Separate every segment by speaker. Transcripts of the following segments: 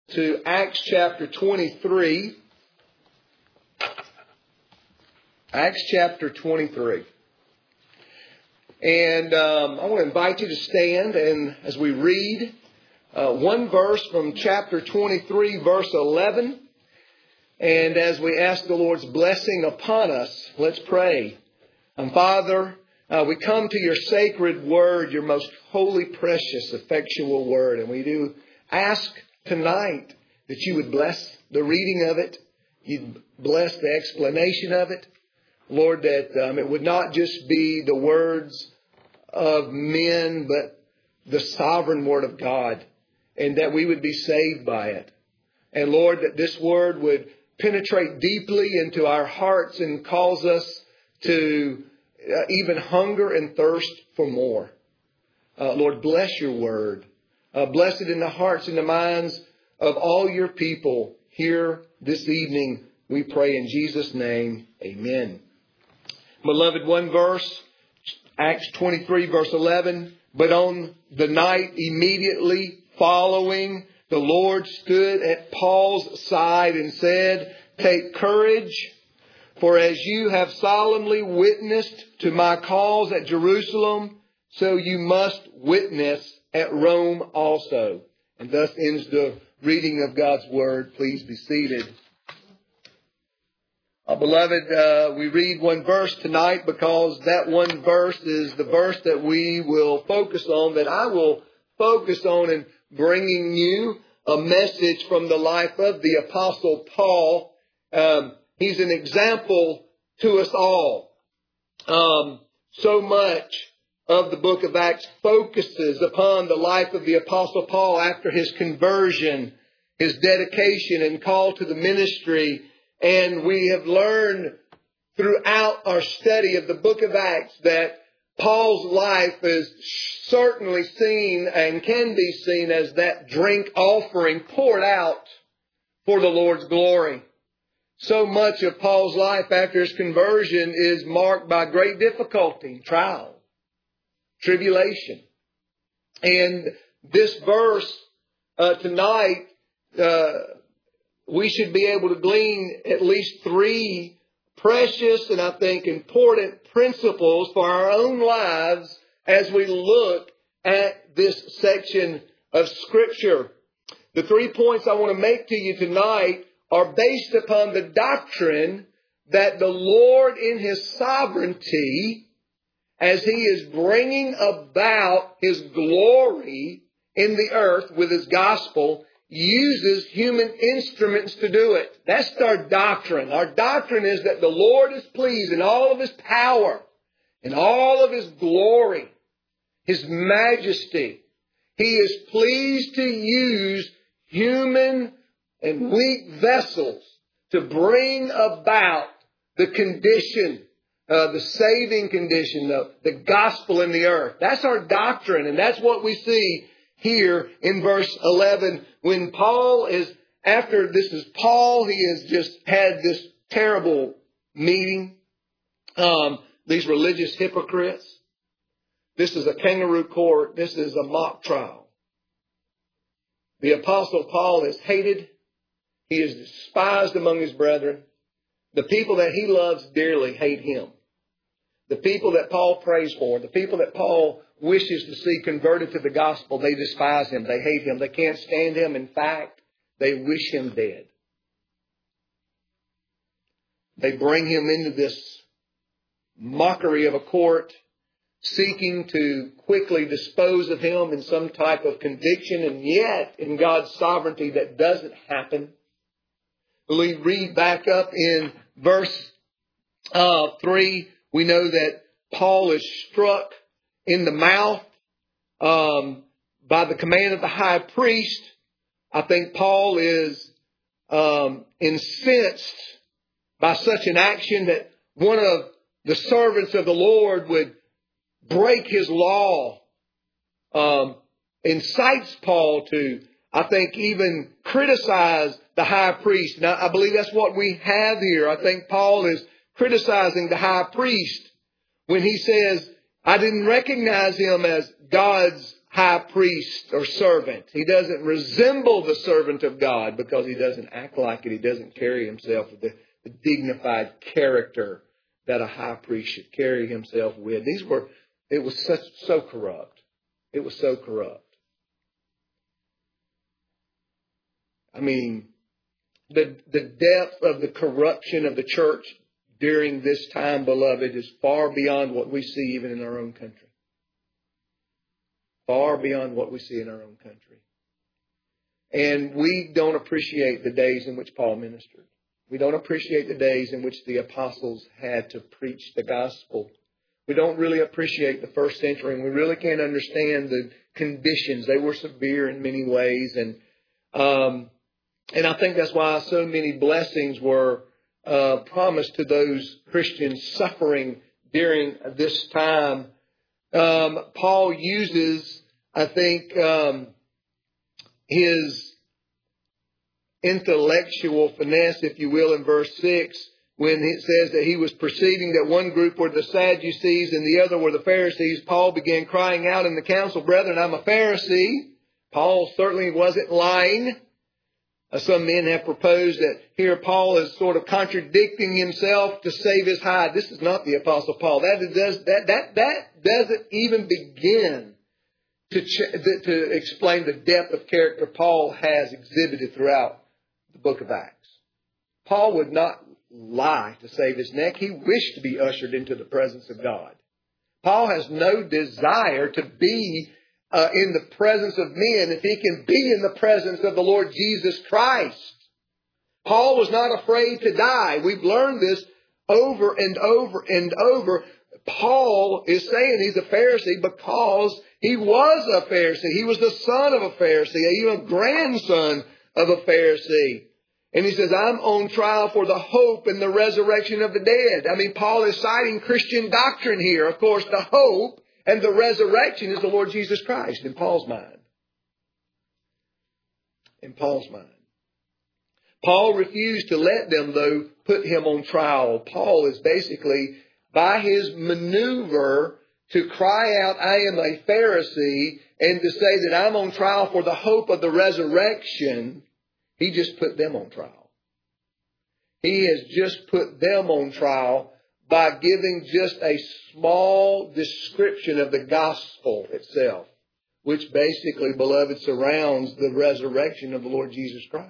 Speaker 1: to Acts chapter 23. Acts chapter 23. And I want to invite you to stand, and as we read one verse from chapter 23, verse 11. And as we ask the Lord's blessing upon us, let's pray. Father, we come to your sacred word, your most holy, precious, effectual word. And we do ask tonight that you would bless the reading of it. You'd bless the explanation of it. Lord, that it would not just be the words of men, but the sovereign word of God. And that we would be saved by it. And Lord, that this word would penetrate deeply into our hearts and cause us to even hunger and thirst for more. Lord, bless your word. Bless it in the hearts and the minds of all your people here this evening. We pray in Jesus' name. Amen. Beloved, one verse, Acts 23, verse 11. But on the night immediately following, the Lord stood at Paul's side and said, "Take courage, for as you have solemnly witnessed to my cause at Jerusalem, so you must witness at Rome also." And thus ends the reading of God's Word. Please be seated. Beloved, we read one verse tonight because that one verse is the verse that we will focus on, that I will focus on in bringing you a message from the life of the Apostle Paul. He's an example to us all. So much of the book of Acts focuses upon the life of the Apostle Paul after his conversion, his dedication and call to the ministry. And we have learned throughout our study of the book of Acts that Paul's life is certainly seen and can be seen as that drink offering poured out for the Lord's glory. So much of Paul's life after his conversion is marked by great difficulty, trial, tribulation. And this verse tonight, we should be able to glean at least three precious and I think important principles for our own lives as we look at this section of Scripture. The 3 points I want to make to you tonight are based upon the doctrine that the Lord in His sovereignty, as He is bringing about His glory in the earth with His gospel, uses human instruments to do it. That's our doctrine. Our doctrine is that the Lord is pleased in all of His power, in all of His glory, His majesty. He is pleased to use human and weak vessels to bring about the condition, the saving condition, the gospel in the earth. That's our doctrine, and that's what we see here in verse 11, when Paul is, after this is Paul, he has just had this terrible meeting. These religious hypocrites. This is a kangaroo court. This is a mock trial. The Apostle Paul is hated. He is despised among his brethren. The people that he loves dearly hate him. The people that Paul prays for, the people that Paul wishes to see converted to the gospel, they despise him. They hate him. They can't stand him. In fact, they wish him dead. They bring him into this mockery of a court, seeking to quickly dispose of him in some type of conviction. And yet, in God's sovereignty, that doesn't happen. We read back up in verse 3. We know that Paul is struck in the mouth by the command of the high priest. I think Paul is incensed by such an action that one of the servants of the Lord would break his law. Incites Paul to, I think, even criticize the high priest. Now, I believe that's what we have here. I think Paul is criticizing the high priest when he says, I didn't recognize him as God's high priest or servant. He doesn't resemble the servant of God because he doesn't act like it. He doesn't carry himself with the dignified character that a high priest should carry himself with. It was so corrupt. It was so corrupt. I mean, the depth of the corruption of the church during this time, beloved, is far beyond what we see even in our own country. Far beyond what we see in our own country. And we don't appreciate the days in which Paul ministered. We don't appreciate the days in which the apostles had to preach the gospel. We don't really appreciate the first century, and we really can't understand the conditions. They were severe in many ways, and I think that's why so many blessings were promised to those Christians suffering during this time. Paul uses, I think, his intellectual finesse, if you will, in verse 6, when it says that he was perceiving that one group were the Sadducees and the other were the Pharisees. Paul began crying out in the council, "Brethren, I'm a Pharisee." Paul certainly wasn't lying. Some men have proposed that here Paul is sort of contradicting himself to save his hide. This is not the Apostle Paul. That doesn't even begin to explain the depth of character Paul has exhibited throughout the book of Acts. Paul would not lie to save his neck. He wished to be ushered into the presence of God. Paul has no desire to be in the presence of men if he can be in the presence of the Lord Jesus Christ. Paul was not afraid to die. We've learned this over and over and over. Paul is saying he's a Pharisee because he was a Pharisee. He was the son of a Pharisee, even a grandson of a Pharisee. And he says, I'm on trial for the hope and the resurrection of the dead. I mean, Paul is citing Christian doctrine here. Of course, the hope and the resurrection is the Lord Jesus Christ in Paul's mind. In Paul's mind. Paul refused to let them, though, put him on trial. Paul is basically, by his maneuver to cry out, I am a Pharisee, and to say that I'm on trial for the hope of the resurrection, he just put them on trial. He has just put them on trial by giving just a small description of the gospel itself, which basically, beloved, surrounds the resurrection of the Lord Jesus Christ.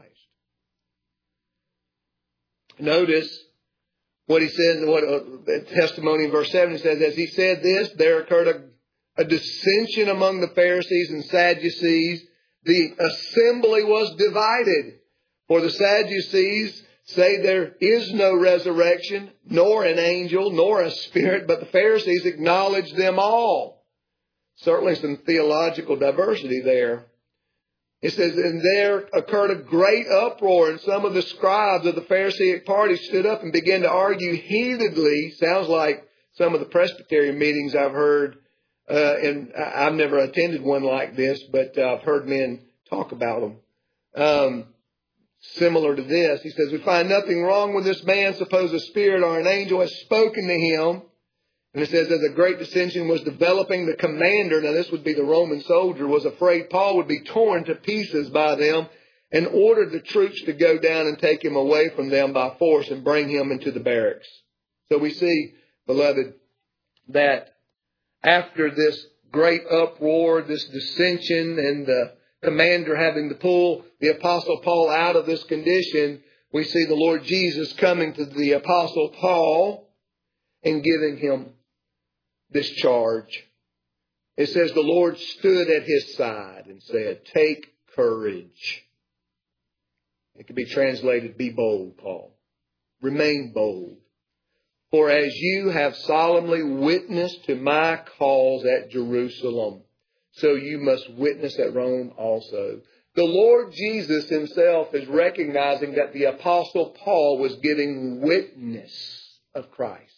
Speaker 1: Notice what he says, what testimony in verse 7 says, as he said this, there occurred a dissension among the Pharisees and Sadducees. The assembly was divided. For the Sadducees say there is no resurrection, nor an angel, nor a spirit, but the Pharisees acknowledge them all. Certainly some theological diversity there. It says, and there occurred a great uproar, and some of the scribes of the Pharisaic party stood up and began to argue heatedly. Sounds like some of the Presbyterian meetings I've heard, and I've never attended one like this, but I've heard men talk about them. Similar to this, he says, we find nothing wrong with this man. Suppose a spirit or an angel has spoken to him. And it says, as a great dissension was developing, the commander, now this would be the Roman soldier, was afraid Paul would be torn to pieces by them and ordered the troops to go down and take him away from them by force and bring him into the barracks. So we see, beloved, that after this great uproar, this dissension, and the commander having to pull the Apostle Paul out of this condition, we see the Lord Jesus coming to the Apostle Paul and giving him this charge. It says the Lord stood at his side and said, take courage. It could be translated, be bold, Paul. Remain bold. For as you have solemnly witnessed to my cause at Jerusalem, so you must witness at Rome also. The Lord Jesus himself is recognizing that the Apostle Paul was giving witness of Christ.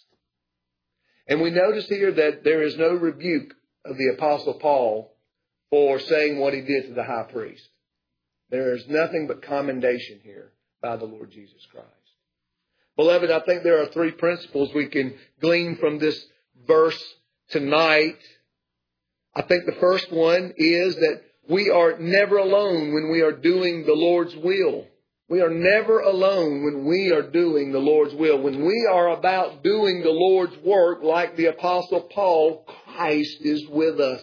Speaker 1: And we notice here that there is no rebuke of the Apostle Paul for saying what he did to the high priest. There is nothing but commendation here by the Lord Jesus Christ. Beloved, I think there are three principles we can glean from this verse tonight. I think the first one is that we are never alone when we are doing the Lord's will. We are never alone when we are doing the Lord's will. When we are about doing the Lord's work, like the Apostle Paul, Christ is with us.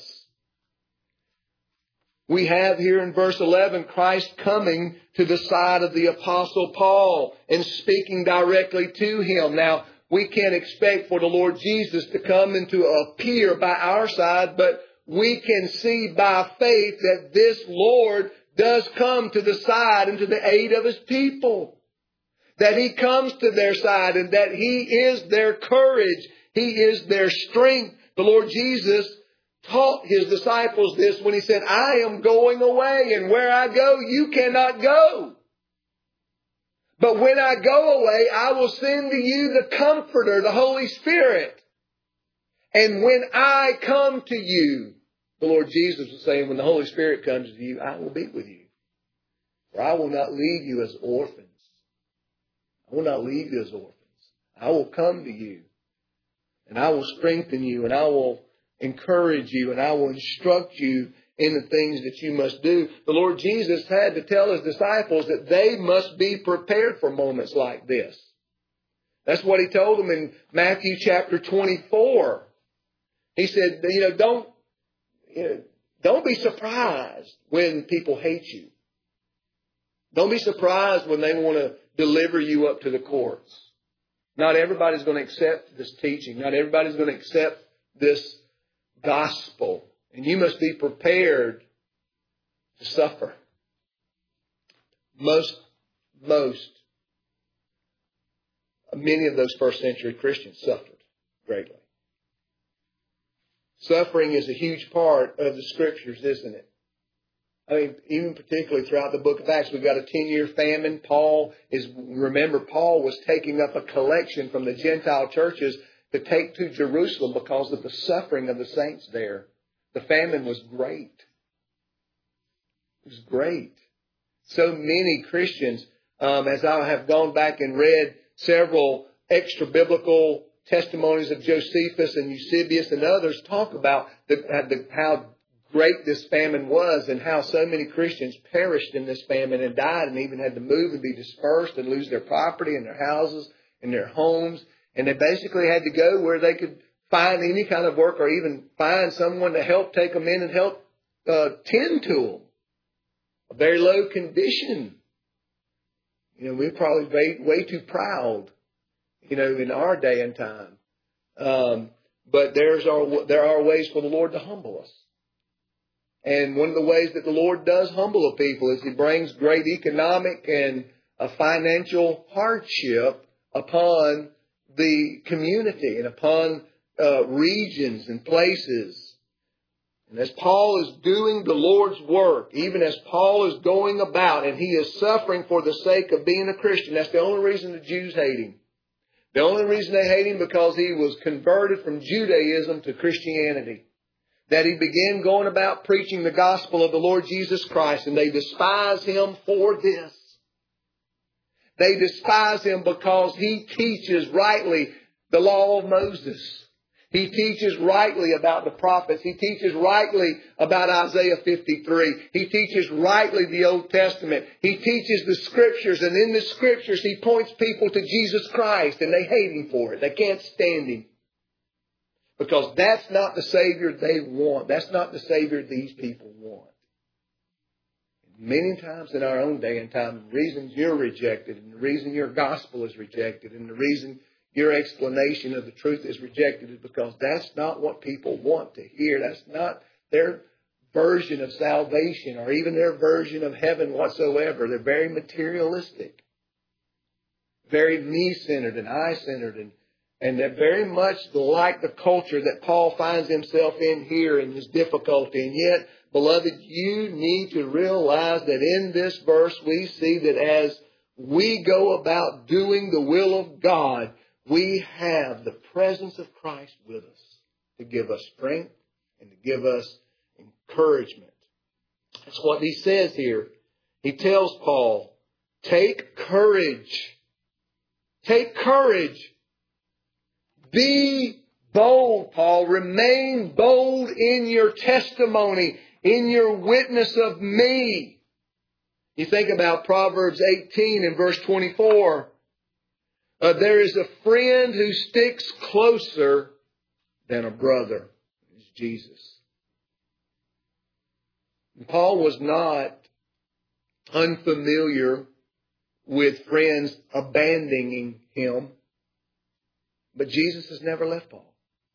Speaker 1: We have here in verse 11, Christ coming to the side of the Apostle Paul and speaking directly to him. Now, we can't expect for the Lord Jesus to come and to appear by our side, but we can see by faith that this Lord does come to the side and to the aid of His people. That He comes to their side and that He is their courage. He is their strength. The Lord Jesus taught His disciples this when He said, I am going away, and where I go, you cannot go. But when I go away, I will send to you the Comforter, the Holy Spirit. And when I come to you, the Lord Jesus was saying, when the Holy Spirit comes to you, I will be with you. For I will not leave you as orphans. I will not leave you as orphans. I will come to you, and I will strengthen you, and I will encourage you, and I will instruct you in the things that you must do. The Lord Jesus had to tell His disciples that they must be prepared for moments like this. That's what He told them in Matthew chapter 24. He said, don't be surprised when people hate you. Don't be surprised when they want to deliver you up to the courts. Not everybody's going to accept this teaching. Not everybody's going to accept this gospel. And you must be prepared to suffer. Many of those first century Christians suffered greatly. Suffering is a huge part of the Scriptures, isn't it? I mean, even particularly throughout the book of Acts, we've got a 10-year famine. Paul was taking up a collection from the Gentile churches to take to Jerusalem because of the suffering of the saints there. The famine was great. It was great. So many Christians, as I have gone back and read several extra biblical testimonies of Josephus and Eusebius and others, talk about how great this famine was and how so many Christians perished in this famine and died and even had to move and be dispersed and lose their property and their houses and their homes. And they basically had to go where they could find any kind of work or even find someone to help take them in and help tend to them. A very low condition. We're probably way too proud, in our day and time. But there are ways for the Lord to humble us. And one of the ways that the Lord does humble a people is He brings great economic and financial hardship upon the community and upon regions and places. And as Paul is doing the Lord's work, even as Paul is going about and he is suffering for the sake of being a Christian, that's the only reason the Jews hate him. The only reason they hate him because he was converted from Judaism to Christianity. That he began going about preaching the gospel of the Lord Jesus Christ, and they despise him for this. They despise him because he teaches rightly the law of Moses. He teaches rightly about the prophets. He teaches rightly about Isaiah 53. He teaches rightly the Old Testament. He teaches the Scriptures, and in the Scriptures he points people to Jesus Christ, and they hate him for it. They can't stand him. Because that's not the Savior they want. That's not the Savior these people want. Many times in our own day and time, the reason you're rejected and the reason your gospel is rejected and the reason your explanation of the truth is rejected is because that's not what people want to hear. That's not their version of salvation or even their version of heaven whatsoever. They're very materialistic, very me-centered and I-centered, and they're very much like the culture that Paul finds himself in here in his difficulty. And yet, beloved, you need to realize that in this verse we see that as we go about doing the will of God, we have the presence of Christ with us to give us strength and to give us encouragement. That's what he says here. He tells Paul, take courage. Take courage. Be bold, Paul. Remain bold in your testimony, in your witness of me. You think about Proverbs 18 and verse 24. There is a friend who sticks closer than a brother. It's Jesus. And Paul was not unfamiliar with friends abandoning him. But Jesus has never left Paul.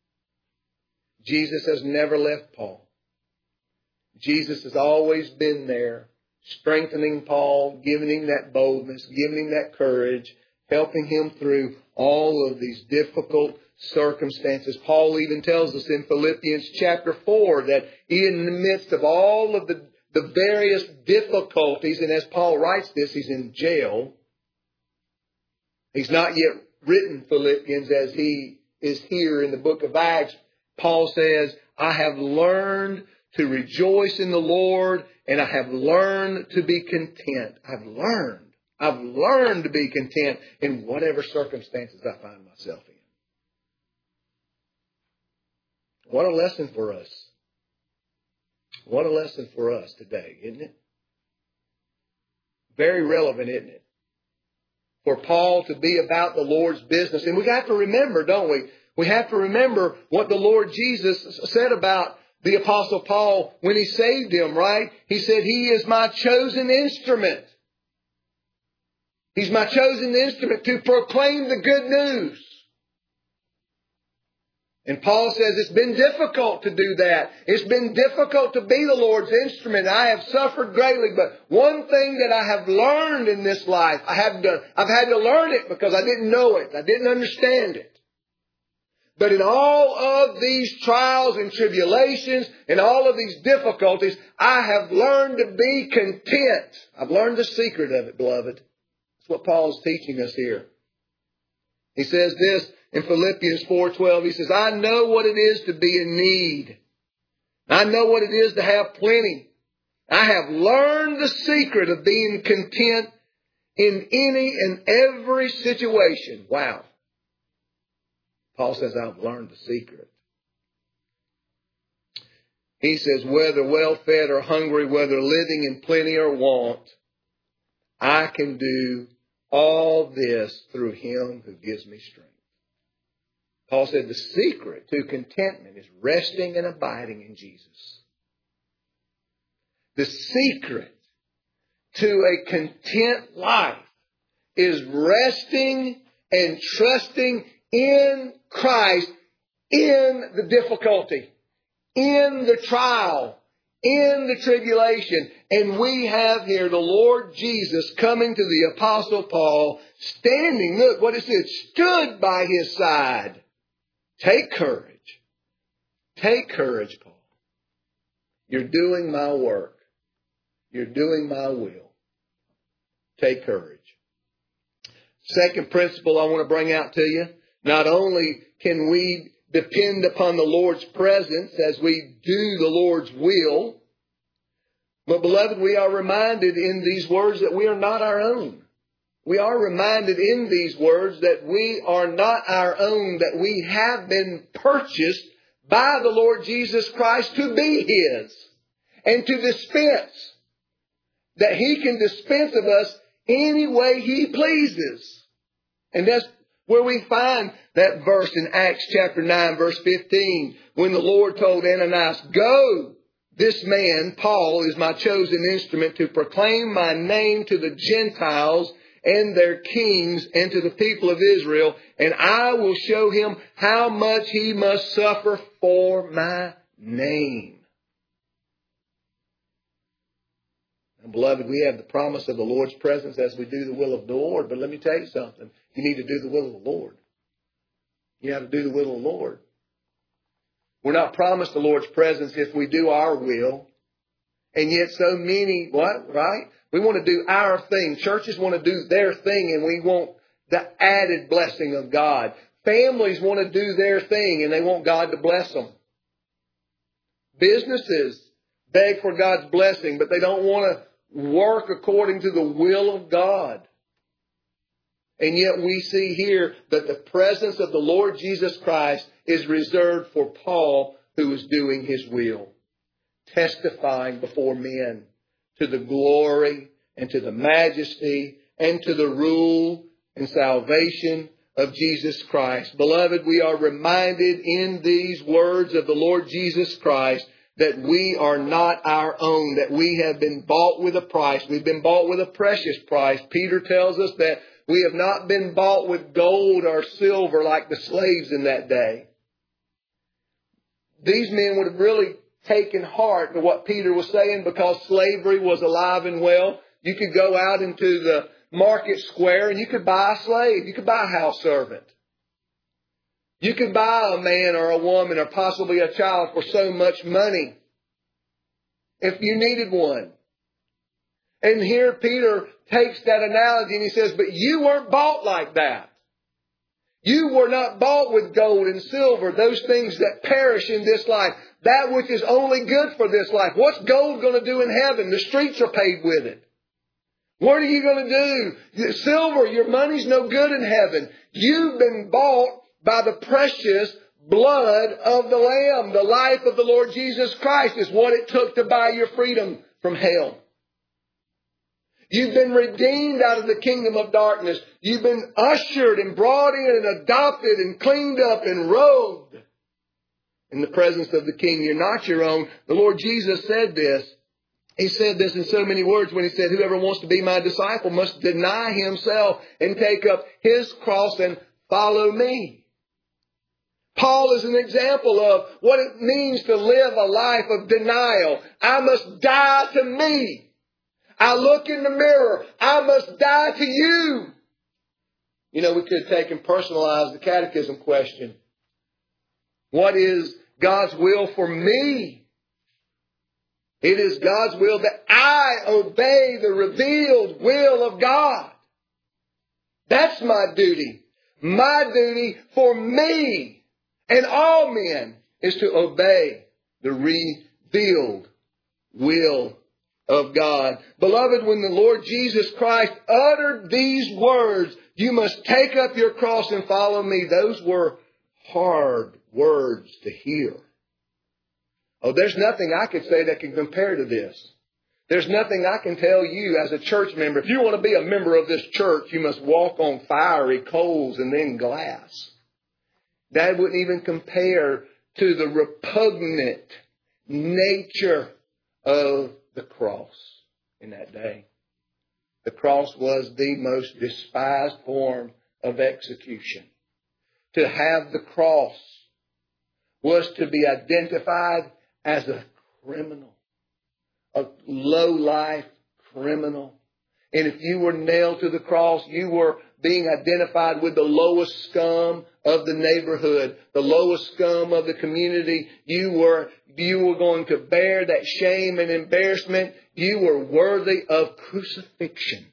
Speaker 1: Jesus has never left Paul. Jesus has always been there, strengthening Paul, giving him that boldness, giving him that courage, helping him through all of these difficult circumstances. Paul even tells us in Philippians chapter 4 that in the midst of all of the various difficulties, and as Paul writes this, he's in jail. He's not yet written Philippians as he is here in the book of Acts. Paul says, I have learned to rejoice in the Lord, and I have learned to be content. I've learned to be content in whatever circumstances I find myself in. What a lesson for us. What a lesson for us today, isn't it? Very relevant, isn't it? For Paul to be about the Lord's business. And we have to remember, don't we? We have to remember what the Lord Jesus said about the Apostle Paul when he saved him, right? He said, He is my chosen instrument. He's my chosen instrument to proclaim the good news. And Paul says it's been difficult to do that. It's been difficult to be the Lord's instrument. I have suffered greatly. But one thing that I have learned in this life, I've had to learn it because I didn't know it. I didn't understand it. But in all of these trials and tribulations and all of these difficulties, I have learned to be content. I've learned the secret of it, beloved. That's what Paul's teaching us here. He says this in Philippians 4:12. He says, I know what it is to be in need. I know what it is to have plenty. I have learned the secret of being content in any and every situation. Wow. Paul says, I've learned the secret. He says, whether well-fed or hungry, whether living in plenty or want, I can do all this through Him who gives me strength. Paul said the secret to contentment is resting and abiding in Jesus. The secret to a content life is resting and trusting in Christ in the difficulty, in the trial, in the tribulation. And we have here the Lord Jesus coming to the Apostle Paul, standing, look what it says, stood by his side. Take courage. Take courage, Paul. You're doing my work. You're doing my will. Take courage. Second principle I want to bring out to you. Not only can we depend upon the Lord's presence as we do the Lord's will, but beloved, we are reminded in these words that we are not our own. We are reminded in these words that we are not our own, that we have been purchased by the Lord Jesus Christ to be His and to dispense. That He can dispense of us any way He pleases. And that's where we find that verse in Acts chapter 9, verse 15, when the Lord told Ananias, go, this man, Paul, is my chosen instrument to proclaim my name to the Gentiles and their kings and to the people of Israel, and I will show him how much he must suffer for my name. And beloved, we have the promise of the Lord's presence as we do the will of the Lord. But let me tell you something. You need to do the will of the Lord. You have to do the will of the Lord. We're not promised the Lord's presence if we do our will. And yet so many, right? We want to do our thing. Churches want to do their thing, and we want the added blessing of God. Families want to do their thing, and they want God to bless them. Businesses beg for God's blessing, but they don't want to work according to the will of God. And yet we see here that the presence of the Lord Jesus Christ is reserved for Paul, who is doing his will, testifying before men to the glory and to the majesty and to the rule and salvation of Jesus Christ. Beloved, we are reminded in these words of the Lord Jesus Christ that we are not our own, that we have been bought with a price. We've been bought with a precious price. Peter tells us that we have not been bought with gold or silver like the slaves in that day. These men would have really taken heart to what Peter was saying, because slavery was alive and well. You could go out into the market square and you could buy a slave. You could buy a house servant. You could buy a man or a woman or possibly a child for so much money if you needed one. And here Peter takes that analogy and he says, but you weren't bought like that. You were not bought with gold and silver, those things that perish in this life, that which is only good for this life. What's gold going to do in heaven? The streets are paved with it. What are you going to do? Silver, your money's no good in heaven. You've been bought by the precious blood of the Lamb. The life of the Lord Jesus Christ is what it took to buy your freedom from hell. You've been redeemed out of the kingdom of darkness. You've been ushered and brought in and adopted and cleaned up and robed in the presence of the King. You're not your own. The Lord Jesus said this. He said this in so many words when he said, whoever wants to be my disciple must deny himself and take up his cross and follow me. Paul is an example of what it means to live a life of denial. I must die to me. I look in the mirror. I must die to you. You know, we could take and personalize the catechism question. What is God's will for me? It is God's will that I obey the revealed will of God. That's my duty. My duty for me and all men is to obey the revealed will of God. Beloved, when the Lord Jesus Christ uttered these words, you must take up your cross and follow me. Those were hard words to hear. Oh, there's nothing I could say that can compare to this. There's nothing I can tell you as a church member. If you want to be a member of this church, you must walk on fiery coals and then glass. That wouldn't even compare to the repugnant nature of the cross in that day. The cross was the most despised form of execution. To have the cross was to be identified as a criminal, a low-life criminal. And if you were nailed to the cross, you were being identified with the lowest scum of the neighborhood, the lowest scum of the community. You were going to bear that shame and embarrassment. You were worthy of crucifixion.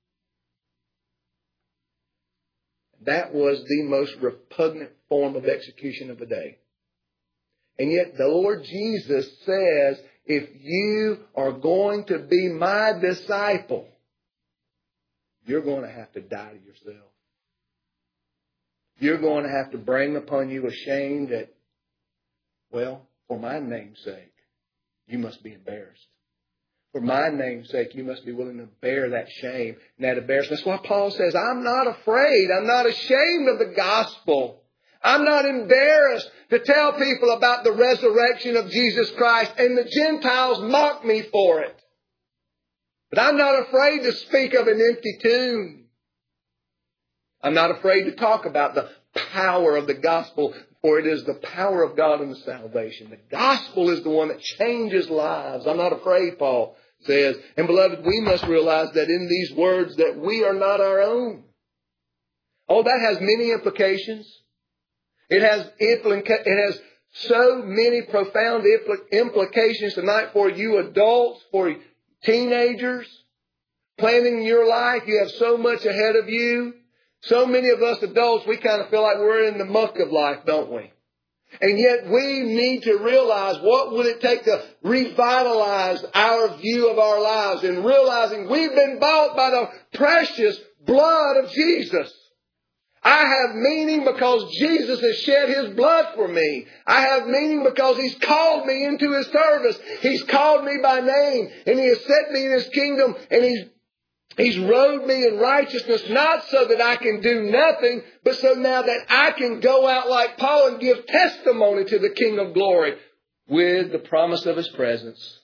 Speaker 1: That was the most repugnant form of execution of the day. And yet the Lord Jesus says, if you are going to be my disciple, you're going to have to die to yourself. You're going to have to bring upon you a shame that, well, for my name's sake, you must be embarrassed. For my name's sake, you must be willing to bear that shame and that embarrassment. That's why Paul says, I'm not afraid. I'm not ashamed of the gospel. I'm not embarrassed to tell people about the resurrection of Jesus Christ, and the Gentiles mock me for it. But I'm not afraid to speak of an empty tomb. I'm not afraid to talk about the power of the gospel, for it is the power of God in the salvation. The gospel is the one that changes lives. I'm not afraid, Paul says. And beloved, we must realize that in these words that we are not our own. Oh, that has many implications. It has so many profound implications tonight for you adults, for teenagers, planning your life. You have so much ahead of you. So many of us adults, we kind of feel like we're in the muck of life, don't we? And yet we need to realize what would it take to revitalize our view of our lives and realizing we've been bought by the precious blood of Jesus. I have meaning because Jesus has shed His blood for me. I have meaning because He's called me into His service. He's called me by name and He has set me in His kingdom and He's robed me in righteousness, not so that I can do nothing, but so now that I can go out like Paul and give testimony to the King of glory with the promise of His presence.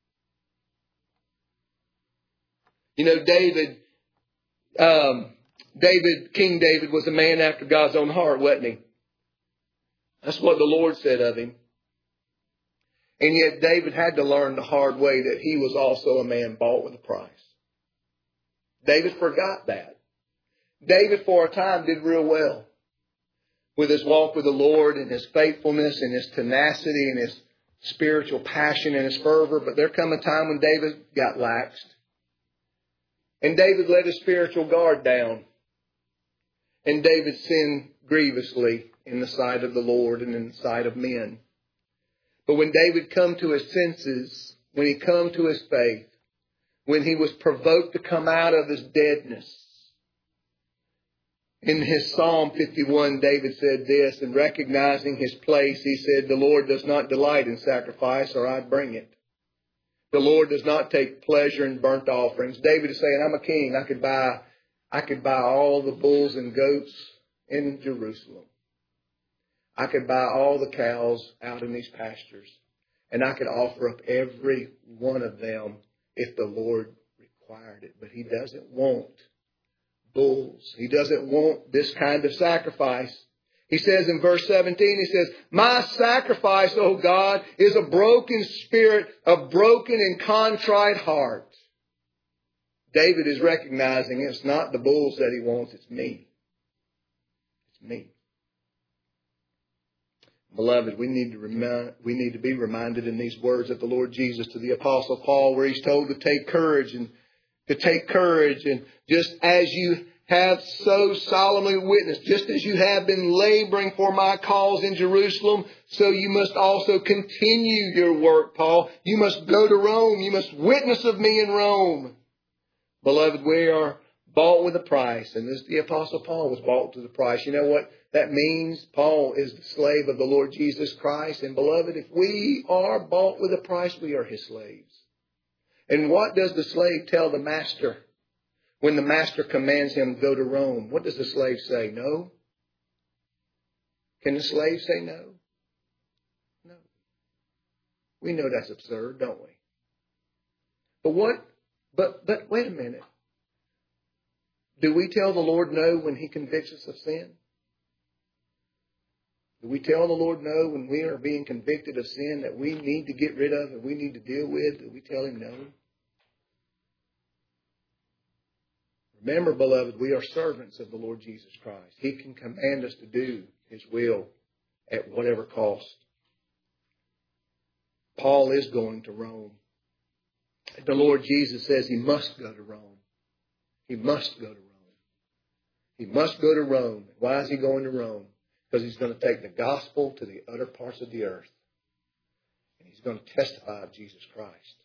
Speaker 1: You know, King David was a man after God's own heart, wasn't he? That's what the Lord said of him. And yet David had to learn the hard way that he was also a man bought with a price. David forgot that. David for a time did real well with his walk with the Lord and his faithfulness and his tenacity and his spiritual passion and his fervor. But there come a time when David got laxed. And David let his spiritual guard down. And David sinned grievously in the sight of the Lord and in the sight of men. But when David come to his senses, when he come to his faith, when he was provoked to come out of his deadness, in his Psalm 51, David said this, and recognizing his place, he said, "The Lord does not delight in sacrifice, or I'd bring it. The Lord does not take pleasure in burnt offerings." David is saying, I'm a king. I could buy all the bulls and goats in Jerusalem. I could buy all the cows out in these pastures. And I could offer up every one of them if the Lord required it. But He doesn't want bulls. He doesn't want this kind of sacrifice. He says in verse 17, he says, "My sacrifice, O God, is a broken spirit, a broken and contrite heart." David is recognizing it's not the bulls that he wants, it's me. It's me. Beloved, we need to be reminded in these words of the Lord Jesus to the Apostle Paul, where he's told to take courage and just as you have so solemnly witnessed, just as you have been laboring for my cause in Jerusalem, so you must also continue your work, Paul. You must go to Rome. You must witness of me in Rome. Beloved, we are bought with a price. And the Apostle Paul was bought with a price. You know what that means? Paul is the slave of the Lord Jesus Christ. And beloved, if we are bought with a price, we are His slaves. And what does the slave tell the master when the master commands him to go to Rome? What does the slave say? No? Can the slave say no? No. We know that's absurd, don't we? But wait a minute. Do we tell the Lord no when He convicts us of sin? Do we tell the Lord no when we are being convicted of sin that we need to get rid of and we need to deal with? Do we tell Him no? Remember, beloved, we are servants of the Lord Jesus Christ. He can command us to do His will at whatever cost. Paul is going to Rome. The Lord Jesus says he must go to Rome. He must go to Rome. He must go to Rome. Why is he going to Rome? Because he's going to take the gospel to the utter parts of the earth. And he's going to testify of Jesus Christ.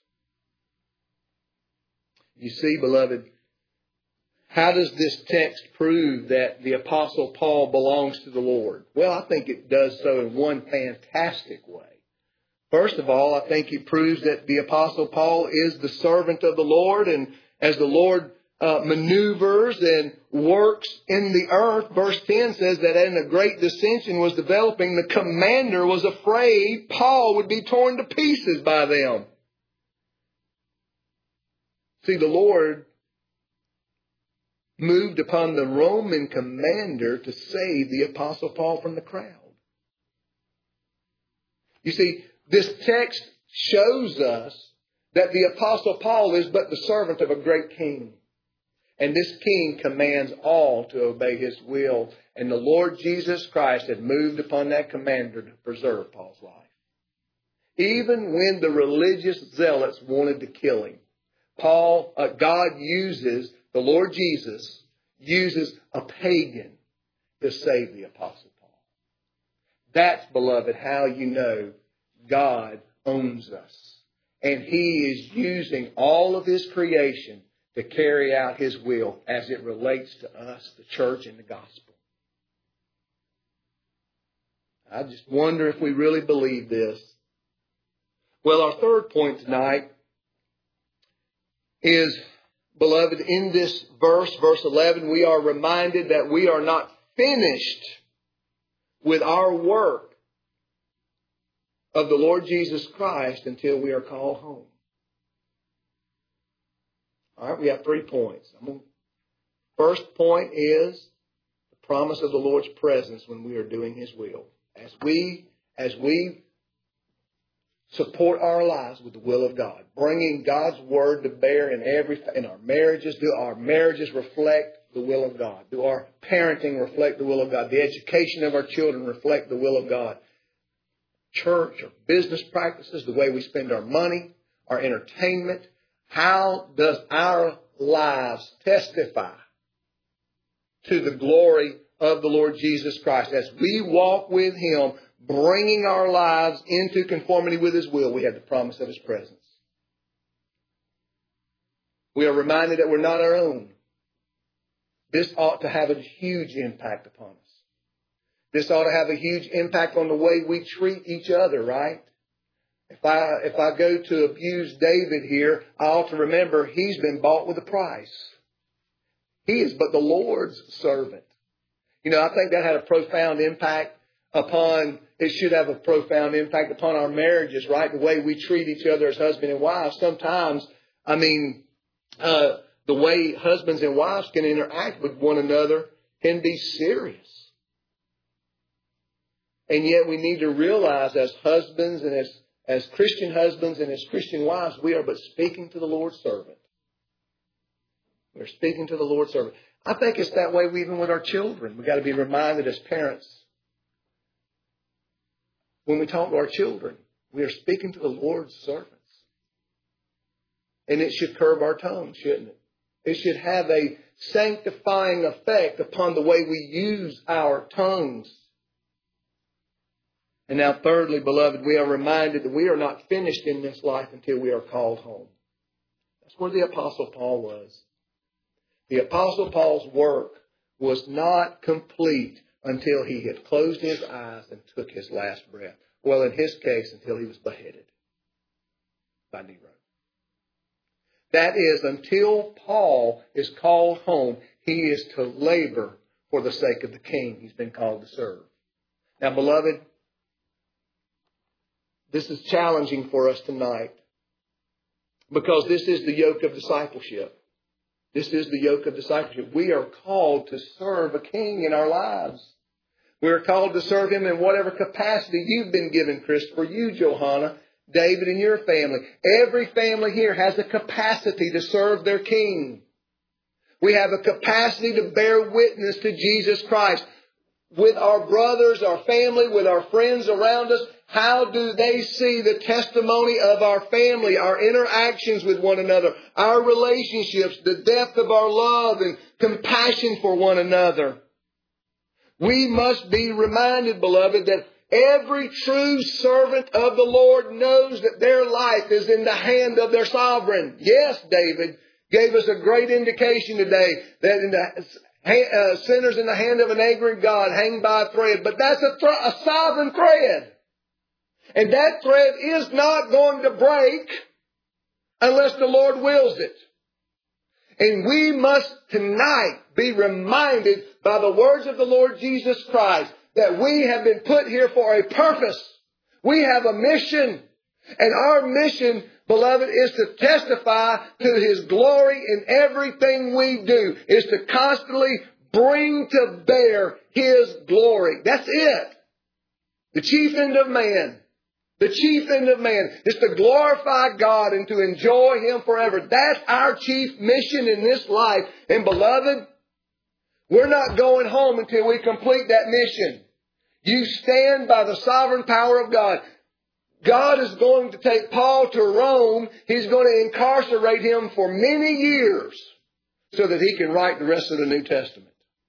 Speaker 1: You see, beloved, how does this text prove that the Apostle Paul belongs to the Lord? Well, I think it does so in one fantastic way. First of all, I think it proves that the Apostle Paul is the servant of the Lord. And as the Lord maneuvers and works in the earth, verse 10 says that in a great dissension was developing, the commander was afraid Paul would be torn to pieces by them. See, the Lord moved upon the Roman commander to save the Apostle Paul from the crowd. You see, this text shows us that the Apostle Paul is but the servant of a great king. And this king commands all to obey his will. And the Lord Jesus Christ had moved upon that commander to preserve Paul's life. Even when the religious zealots wanted to kill him, the Lord Jesus uses a pagan to save the Apostle Paul. That's, beloved, how you know God owns us. And He is using all of His creation to carry out His will as it relates to us, the church, and the gospel. I just wonder if we really believe this. Well, our third point tonight is, beloved, in this verse 11, we are reminded that we are not finished with our work of the Lord Jesus Christ until we are called home. All right, we have 3 points. First point is the promise of the Lord's presence when we are doing His will. As we support our lives with the will of God, bringing God's Word to bear in our marriages. Do our marriages reflect the will of God? Do our parenting reflect the will of God? The education of our children reflect the will of God? Church or business practices, the way we spend our money, our entertainment. How does our lives testify to the glory of the Lord Jesus Christ? As we walk with Him, bringing our lives into conformity with His will, we have the promise of His presence. We are reminded that we're not our own. This ought to have a huge impact upon us. This ought to have a huge impact on the way we treat each other, right? If I go to abuse David here, I ought to remember he's been bought with a price. He is but the Lord's servant. You know, I think that had a profound impact it should have a profound impact upon our marriages, right? The way we treat each other as husband and wife. Sometimes, the way husbands and wives can interact with one another can be serious. And yet we need to realize as husbands and as Christian husbands and as Christian wives, we are but speaking to the Lord's servant. We're speaking to the Lord's servant. I think it's that way even with our children. We've got to be reminded as parents. When we talk to our children, we are speaking to the Lord's servants. And it should curb our tongue, shouldn't it? It should have a sanctifying effect upon the way we use our tongues. And now thirdly, beloved, we are reminded that we are not finished in this life until we are called home. That's where the Apostle Paul was. The Apostle Paul's work was not complete until he had closed his eyes and took his last breath. Well, in his case, until he was beheaded by Nero. That is, until Paul is called home, he is to labor for the sake of the King he's been called to serve. Now, beloved, this is challenging for us tonight because this is the yoke of discipleship. This is the yoke of discipleship. We are called to serve a King in our lives. We are called to serve Him in whatever capacity you've been given, Christopher, you, Johanna, David, and your family. Every family here has a capacity to serve their King. We have a capacity to bear witness to Jesus Christ. With our brothers, our family, with our friends around us, how do they see the testimony of our family, our interactions with one another, our relationships, the depth of our love and compassion for one another? We must be reminded, beloved, that every true servant of the Lord knows that their life is in the hand of their sovereign. Yes, David gave us a great indication today that in the sinners in the hand of an angry God hang by a thread. But that's a sovereign thread. And that thread is not going to break unless the Lord wills it. And we must tonight be reminded by the words of the Lord Jesus Christ that we have been put here for a purpose. We have a mission. And our mission, beloved, is to testify to His glory in everything we do. Is to constantly bring to bear His glory. That's it. The chief end of man. The chief end of man is to glorify God and to enjoy Him forever. That's our chief mission in this life. And beloved, we're not going home until we complete that mission. You stand by the sovereign power of God. God is going to take Paul to Rome. He's going to incarcerate him for many years so that he can write the rest of the New Testament.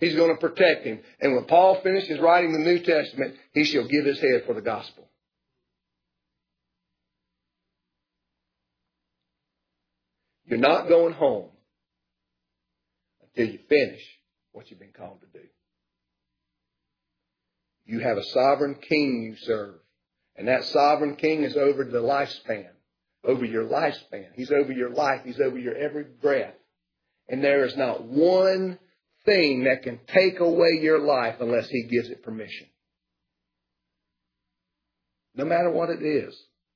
Speaker 1: He's going to protect him. And when Paul finishes writing the New Testament, he shall give his head for the gospel. You're not going home until you finish what you've been called to do. You have a sovereign king you serve. And that sovereign king is over the lifespan. Over your lifespan. He's over your life. He's over your every breath. And there is not one thing that can take away your life unless he gives it permission. No matter what it is.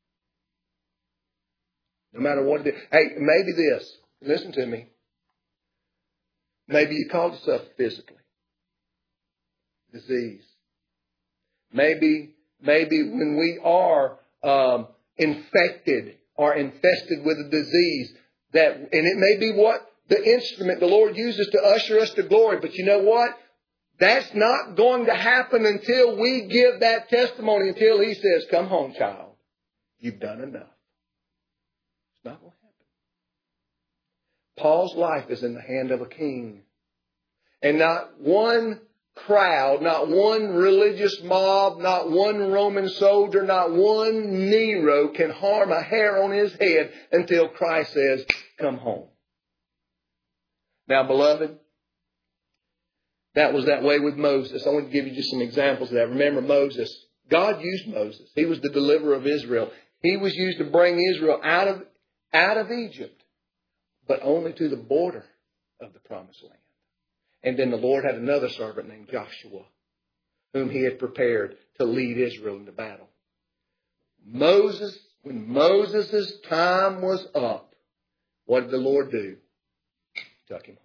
Speaker 1: No matter what it is. Hey, maybe this. Listen to me. Maybe you called yourself physically. Disease. Maybe when we are infected or infested with a disease, and it may be what the instrument the Lord uses to usher us to glory. But you know what? That's not going to happen until we give that testimony, until he says, come home, child. You've done enough. It's not going to happen. Paul's life is in the hand of a king. And not one crowd, not one religious mob, not one Roman soldier, not one Nero can harm a hair on his head until Christ says, come home. Now, beloved, that was that way with Moses. I want to give you just some examples of that. Remember Moses. God used Moses. He was the deliverer of Israel. He was used to bring Israel out of Egypt, but only to the border of the promised land. And then the Lord had another servant named Joshua, whom he had prepared to lead Israel into battle. Moses, when Moses' time was up, what did the Lord do? Took him home.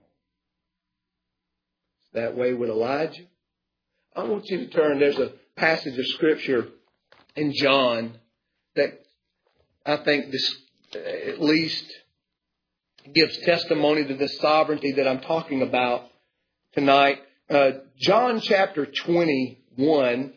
Speaker 1: That way with Elijah. I want you to turn. There's a passage of Scripture in John that I think this at least gives testimony to the sovereignty that I'm talking about tonight. John chapter 21,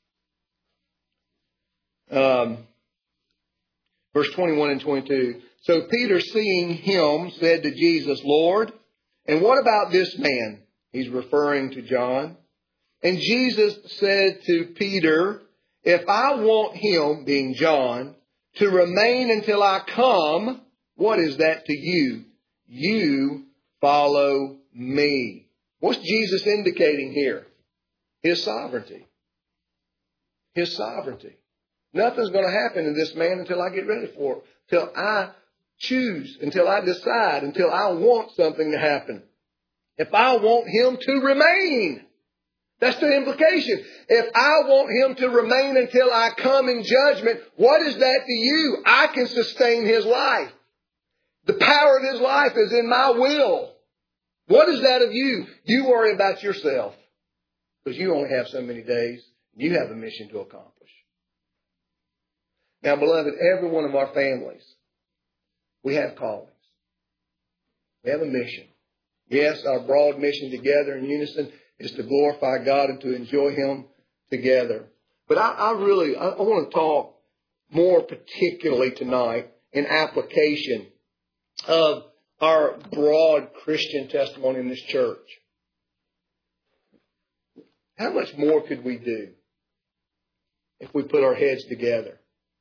Speaker 1: verse 21 and 22. So Peter, seeing him, said to Jesus, Lord, and what about this man? He's referring to John. And Jesus said to Peter, if I want him, being John, to remain until I come, what is that to you? You follow me. What's Jesus indicating here? His sovereignty. His sovereignty. Nothing's going to happen to this man until I get ready for it. Until I choose, until I decide, until I want something to happen. If I want him to remain. That's the implication. If I want him to remain until I come in judgment, what is that to you? I can sustain his life. The power of his life is in my will. What is that of you? You worry about yourself. Because you only have so many days. You have a mission to accomplish. Now, beloved, every one of our families, we have callings. We have a mission. Yes, our broad mission together in unison is to glorify God and to enjoy him together. But I want to talk more particularly tonight in application of our broad Christian testimony in this church. How much more could we do if we put our heads together?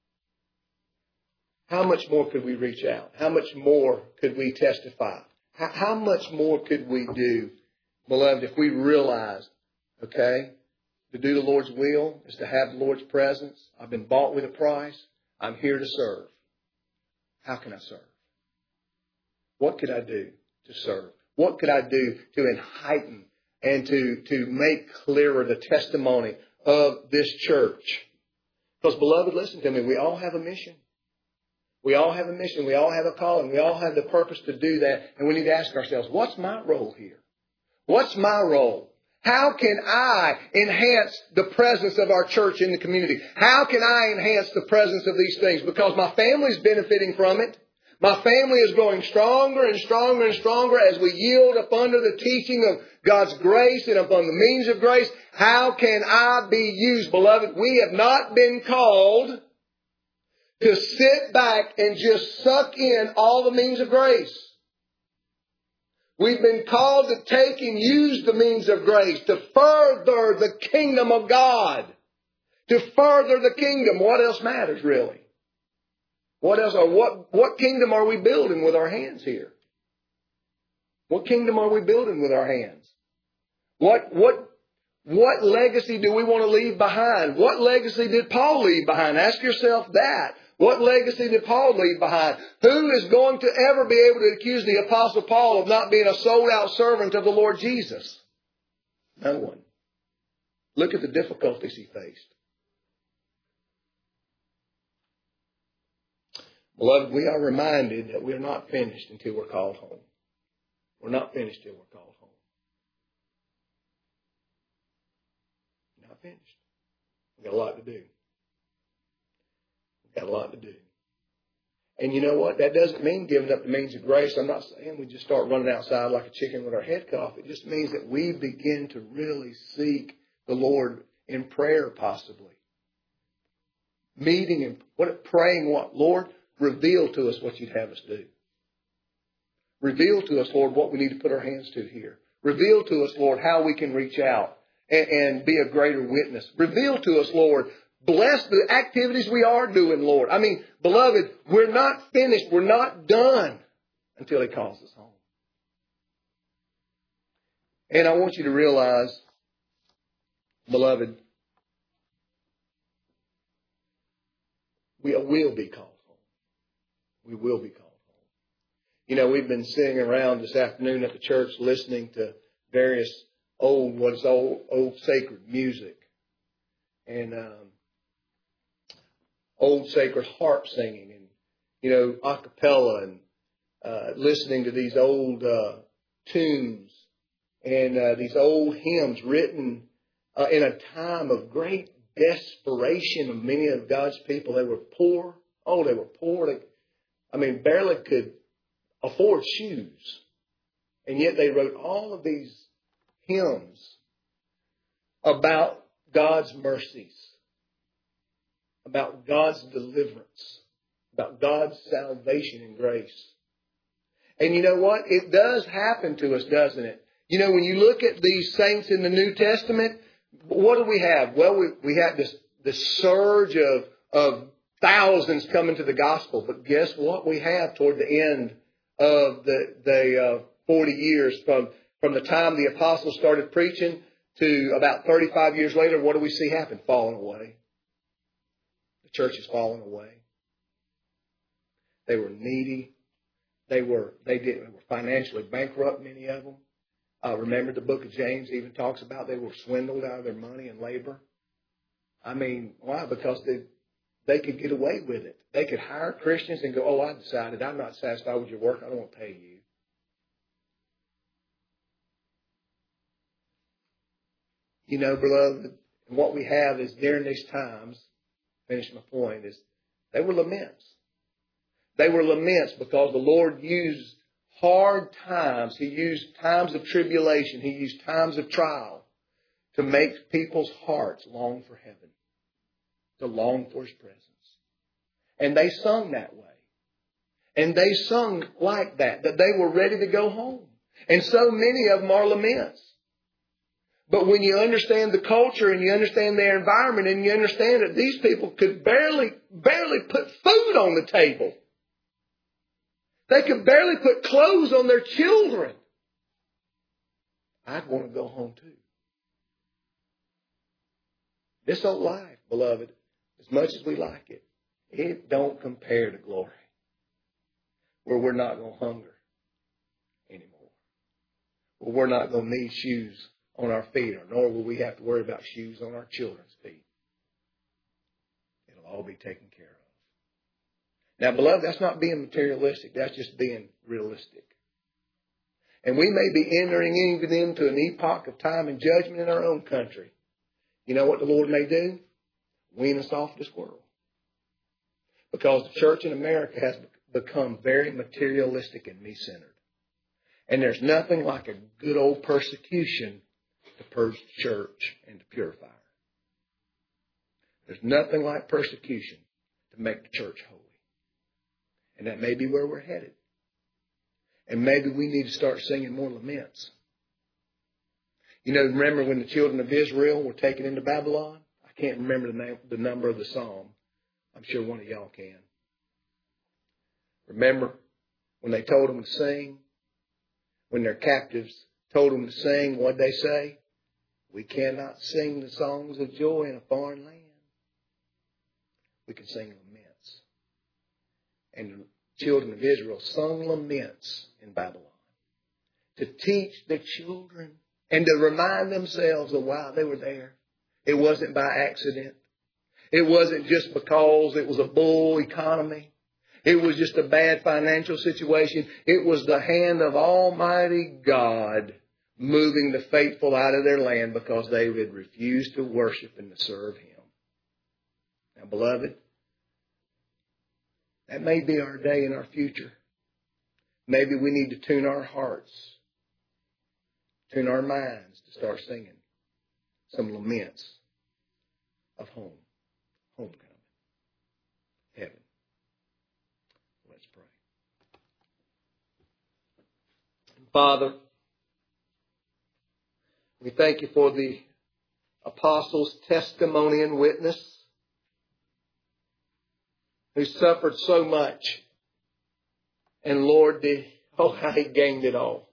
Speaker 1: How much more could we reach out? How much more could we testify? How much more could we do, beloved, if we realized, okay, to do the Lord's will is to have the Lord's presence. I've been bought with a price. I'm here to serve. How can I serve? What could I do to serve? What could I do to heighten and to make clearer the testimony of this church? Because, beloved, listen to me. We all have a mission. We all have a mission. We all have a calling. We all have the purpose to do that. And we need to ask ourselves, what's my role here? What's my role? How can I enhance the presence of our church in the community? How can I enhance the presence of these things? Because my family's benefiting from it. My family is growing stronger and stronger and stronger as we yield up under the teaching of God's grace and upon the means of grace. How can I be used, beloved? We have not been called to sit back and just suck in all the means of grace. We've been called to take and use the means of grace to further the kingdom of God. To further the kingdom. What else matters really? What else? What kingdom are we building with our hands here? What kingdom are we building with our hands? What legacy do we want to leave behind? What legacy did Paul leave behind? Ask yourself that. What legacy did Paul leave behind? Who is going to ever be able to accuse the Apostle Paul of not being a sold-out servant of the Lord Jesus? No one. Look at the difficulties he faced. Beloved, we are reminded that we are not finished until we're called home. We're not finished till we're called home. We're not finished. We've got a lot to do. We've got a lot to do. And you know what? That doesn't mean giving up the means of grace. I'm not saying we just start running outside like a chicken with our head cut off. It just means that we begin to really seek the Lord in prayer, possibly. Meeting and praying what? Lord, reveal to us what you'd have us do. Reveal to us, Lord, what we need to put our hands to here. Reveal to us, Lord, how we can reach out and be a greater witness. Reveal to us, Lord, bless the activities we are doing, Lord. I mean, beloved, we're not finished. We're not done until He calls us home. And I want you to realize, beloved, we will be called home. We will be called home. You know, we've been sitting around this afternoon at the church listening to various old sacred music and old sacred harp singing and, you know, a cappella and listening to these old tunes and these old hymns written in a time of great desperation of many of God's people. They were poor. Oh, they were poor. Barely could afford shoes. And yet they wrote all of these hymns about God's mercies, about God's deliverance, about God's salvation and grace. And you know what? It does happen to us, doesn't it? You know, when you look at these saints in the New Testament, what do we have? Well, we have this surge of thousands coming to the gospel. But guess what we have toward the end of the 40 years from the time the apostles started preaching to about 35 years later? What do we see happen? Falling away. The church is falling away. They were needy. They were financially bankrupt, many of them. Remember the book of James even talks about they were swindled out of their money and labor. I mean, why? Because they could get away with it. They could hire Christians and go, oh, I decided I'm not satisfied with your work. I don't want to pay you. You know, beloved, what we have is during these times, finish my point, is they were laments. They were laments because the Lord used hard times. He used times of tribulation. He used times of trial to make people's hearts long for heaven, to long for His presence. And they sung that way. And they sung like that they were ready to go home. And so many of them are laments. But when you understand the culture and you understand their environment and you understand that these people could barely put food on the table. They could barely put clothes on their children. I'd want to go home too. This old life, beloved, as much as we like it, it don't compare to glory, where we're not going to hunger anymore, where we're not going to need shoes on our feet, nor will we have to worry about shoes on our children's feet. It'll all be taken care of. Now, beloved, that's not being materialistic. That's just being realistic. And we may be entering even into an epoch of time and judgment in our own country. You know what the Lord may do? Wean us off this world. Because the church in America has become very materialistic and me-centered. And there's nothing like a good old persecution to purge the church and to purify her. There's nothing like persecution to make the church holy. And that may be where we're headed. And maybe we need to start singing more laments. You know, remember when the children of Israel were taken into Babylon? I can't remember the number of the psalm. I'm sure one of y'all can. Remember when they told them to sing? When their captives told them to sing, what'd they say? We cannot sing the songs of joy in a foreign land. We can sing laments. And the children of Israel sung laments in Babylon to teach the children and to remind themselves of why they were there. It wasn't by accident. It wasn't just because it was a bull economy. It was just a bad financial situation. It was the hand of Almighty God moving the faithful out of their land because they had refused to worship and to serve Him. Now, beloved, that may be our day in our future. Maybe we need to tune our hearts, tune our minds to start singing some laments of homecoming, heaven. Let's pray. Father, we thank you for the apostles' testimony and witness, who suffered so much. And Lord, how He gained it all.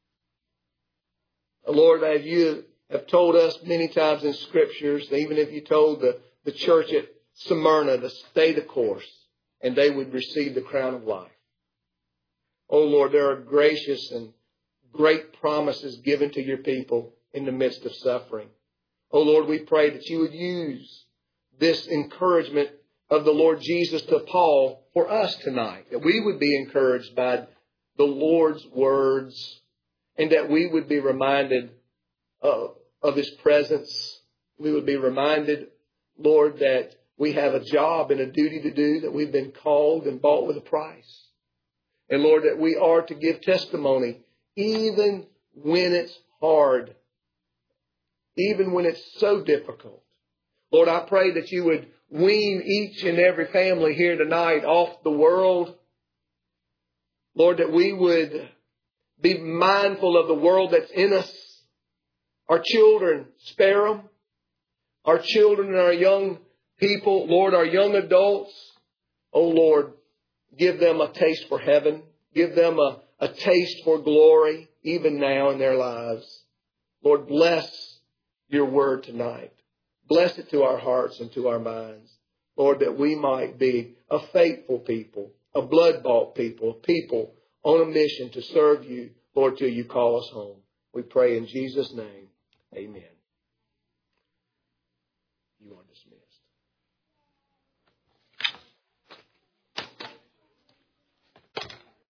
Speaker 1: Lord, as you have told us many times in Scriptures, even if you told the church at Smyrna to stay the course, and they would receive the crown of life. Oh Lord, there are gracious and great promises given to your people in the midst of suffering. Oh Lord, we pray that you would use this encouragement of the Lord Jesus to Paul for us tonight. That we would be encouraged by the Lord's words, and that we would be reminded of His presence. We would be reminded, Lord, that we have a job and a duty to do, that we've been called and bought with a price. And Lord, that we are to give testimony even when it's hard, even when it's so difficult. Lord, I pray that you would wean each and every family here tonight off the world. Lord, that we would be mindful of the world that's in us. Our children, spare them. Our children and our young people, Lord, our young adults, oh Lord, give them a taste for heaven. Give them a taste for glory, even now in their lives. Lord, bless your word tonight. Bless it to our hearts and to our minds. Lord, that we might be a faithful people, a blood-bought people, people on a mission to serve you, Lord, till you call us home. We pray in Jesus' name. Amen.